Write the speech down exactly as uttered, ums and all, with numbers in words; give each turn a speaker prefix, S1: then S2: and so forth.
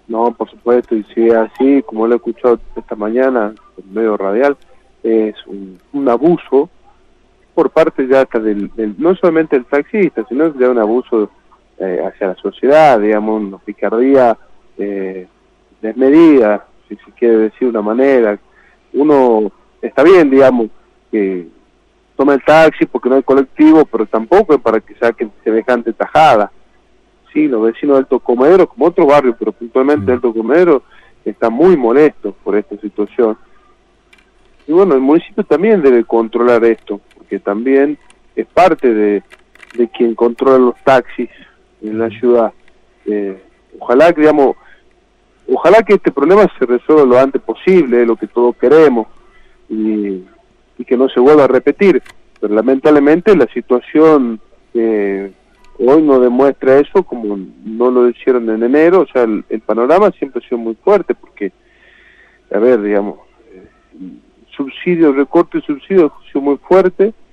S1: No, por supuesto, y si es así, como lo he escuchado esta mañana en medio radial, es un, un abuso por parte ya hasta del, del, no solamente del taxista, sino ya un abuso eh, hacia la sociedad, digamos, una picardía eh, desmedida, si se quiere decir de una manera. Uno está bien, digamos, que toma el taxi porque no hay colectivo, pero tampoco es para que saquen semejante tajada. Sí, los vecinos del Tocomedero, como otro barrio, pero puntualmente del Tocomedero, están muy molestos por esta situación. Y bueno, el municipio también debe controlar esto, porque también es parte de, de quien controla los taxis en la ciudad. Eh, ojalá que, digamos, ojalá que este problema se resuelva lo antes posible, es lo que todos queremos, y, y que no se vuelva a repetir. Pero lamentablemente la situación eh, hoy no demuestra eso, como no lo hicieron en enero. O sea, el, el panorama siempre ha sido muy fuerte, porque, a ver, digamos, eh, subsidio, recorte de subsidios ha sido muy fuerte,